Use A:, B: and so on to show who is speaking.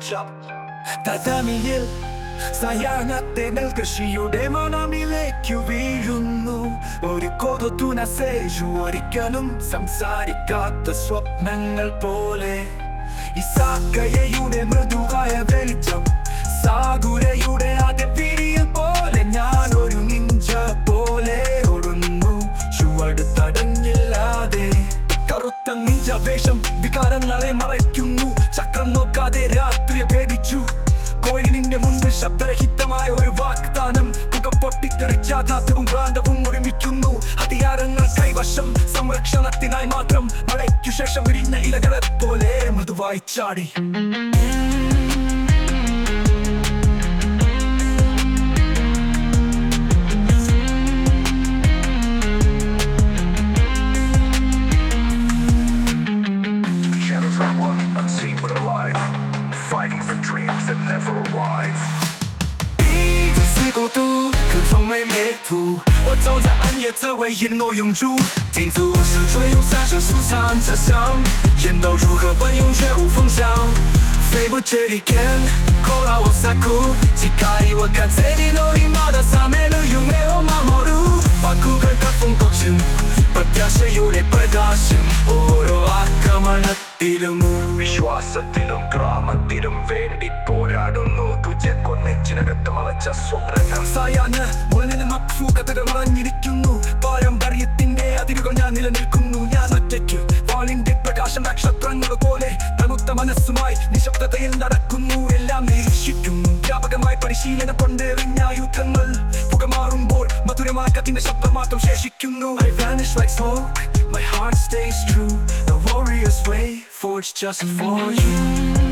A: തതമിയിൽ സായാഹ്നത്തെ നെൽകൃഷിയുടെ മണമിലേക്കു വീഴുന്നു. ഒരു കൊതുത്തുന സേജു ഒരിക്കലും സംസാരിക്കാത്ത സ്വപ്നങ്ങൾ പോലെ. ഇസാക്കയുടെ മൃദുവായ വെളിച്ചം, സാഗുരയുടെ അതിർത്തിരിയൽ പോലെ. ഞാൻ ഒരു നിഞ്ച പോലെ ഓടുന്നു, ചുവട് തടഞ്ഞില്ലാതെ. കറുത്ത നിഞ്ച വേഷം വികാരങ്ങളെ മറയ്ക്കുന്നു. ചക്രം നോക്കാതെ രാത്രിയെ ഭേദിച്ചു. കോയിലിന്റെ മുൻപ് ശബ്ദരഹിതമായ ഒരു വാഗ്ദാനം. പുക പൊട്ടിത്തെറിച്ചാഘാതവും ഭ്രാന്തവും ഒരുമിക്കുന്നു. അധികാരങ്ങൾ കൈവശം, സംരക്ഷണത്തിനായി മാത്രം. മഴയ്ക്കു ശേഷം വിരിഞ്ഞ ഇലകളെ പോലെ മൃദുവായി ചാടി.
B: Fighting for dreams that never arrive.
A: 一直思孤独，可从未灭途。我走在暗夜，则为引我永驻。停足时，追用三生舒畅着想，眼都如何奔涌，绝无风向。飞不这一天，扣拉我萨库，只卡伊我看在你诺伊玛的萨梅鲁有没有马莫鲁？把苦跟他风过去，不表示有点不大声。我若阿卡玛那地的木。
B: വിശ്വാസത്തിലും ഗ്രാമത്തിലും വേണ്ടി പോരാടുന്നു. തുജക്കൊന്നെച്ചിനകത്ത് മലച്ച സ്വപ്നങ്ങൾ.
A: സായാഹ്ന മുകളിലെ മക്ഫു കഥകൾ മറഞ്ഞിരിക്കുന്നു. പാരമ്പര്യത്തിന്റെ അതിരുകൾ ഞാൻ നിലനിൽക്കുന്നു. ഞാൻ ഒറ്റയ്ക്ക് വാളിന്റെ പ്രകാശം നക്ഷത്രങ്ങൾ പോലെ. തണുത്ത മനസ്സുമായി നിശബ്ദതയിൽ നടക്കുന്നു. എല്ലാം നിരീക്ഷിക്കുന്നു. വ്യാപകമായി പരിശീലനം കൊണ്ടെറിഞ്ഞ യുദ്ധങ്ങൾ. പുകമാറുമ്പോൾ മധുരമായ കത്തിന്റെ ശബ്ദം മാത്രം ശേഷിക്കുന്നു. I vanish like smoke, my heart stays true. The warrior's way forged just for you.